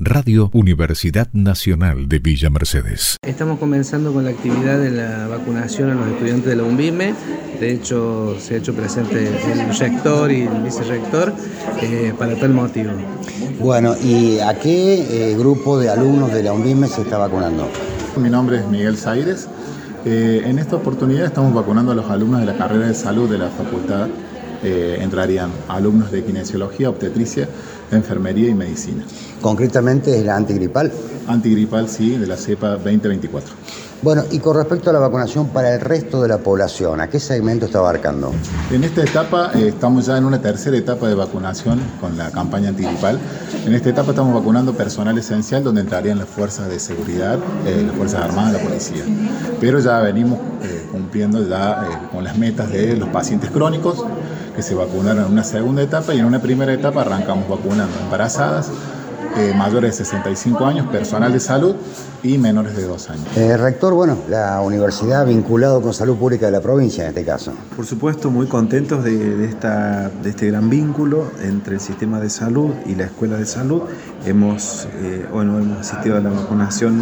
Radio Universidad Nacional de Villa Mercedes. Estamos comenzando con la actividad de la vacunación a los estudiantes de la UNVIME. De hecho, se ha hecho presente el rector y el vicerrector para tal motivo. Bueno, ¿y a qué grupo de alumnos de la UNVIME se está vacunando? Mi nombre es Miguel Zaires. En esta oportunidad estamos vacunando a los alumnos de la carrera de salud de la facultad. Entrarían alumnos de kinesiología, obstetricia, enfermería y medicina. Concretamente es la antigripal. Antigripal, sí, de la cepa 2024. Bueno, y con respecto a la vacunación para el resto de la población, ¿a qué segmento está abarcando? En esta etapa estamos ya en una tercera etapa de vacunación con la campaña antigripal. En esta etapa estamos vacunando personal esencial, donde entrarían las fuerzas de seguridad, las fuerzas armadas, la policía. Pero ya venimos cumpliendo ya con las metas de los pacientes crónicos, que se vacunaron en una segunda etapa, y en una primera etapa arrancamos vacunando embarazadas, mayores de 65 años, personal de salud y menores de 2 años. Rector, bueno, la universidad vinculado con salud pública de la provincia en este caso. Por supuesto, muy contentos de este gran vínculo entre el sistema de salud y la escuela de salud. Hemos asistido a la vacunación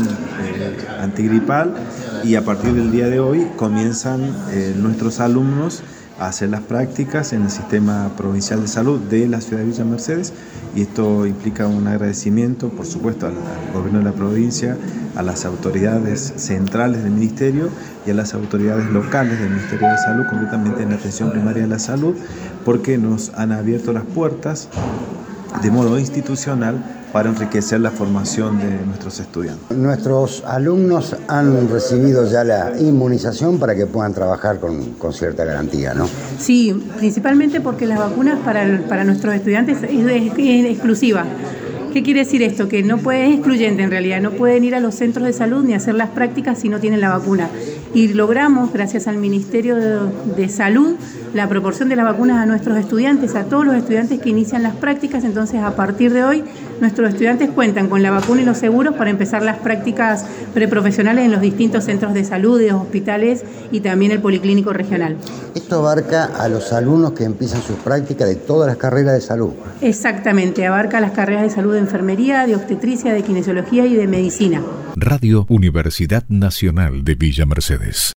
antigripal y a partir del día de hoy comienzan nuestros alumnos a hacer las prácticas en el sistema provincial de salud de la ciudad de Villa Mercedes, y esto implica un agradecimiento, por supuesto, al gobierno de la provincia, a las autoridades centrales del ministerio y a las autoridades locales del Ministerio de Salud, concretamente en la atención primaria de la salud, porque nos han abierto las puertas de modo institucional para enriquecer la formación de nuestros estudiantes. Nuestros alumnos han recibido ya la inmunización para que puedan trabajar con cierta garantía, ¿no? Sí, principalmente porque las vacunas para nuestros estudiantes es exclusiva. ¿Qué quiere decir esto? Que no es excluyente en realidad, no pueden ir a los centros de salud ni hacer las prácticas si no tienen la vacuna. Y logramos, gracias al Ministerio de Salud, la proporción de las vacunas a nuestros estudiantes, a todos los estudiantes que inician las prácticas. Entonces, a partir de hoy, nuestros estudiantes cuentan con la vacuna y los seguros para empezar las prácticas preprofesionales en los distintos centros de salud, de hospitales y también el policlínico regional. Esto abarca a los alumnos que empiezan sus prácticas de todas las carreras de salud. Exactamente, abarca las carreras de salud de enfermería, de obstetricia, de kinesiología y de medicina. Radio Universidad Nacional de Villa Mercedes.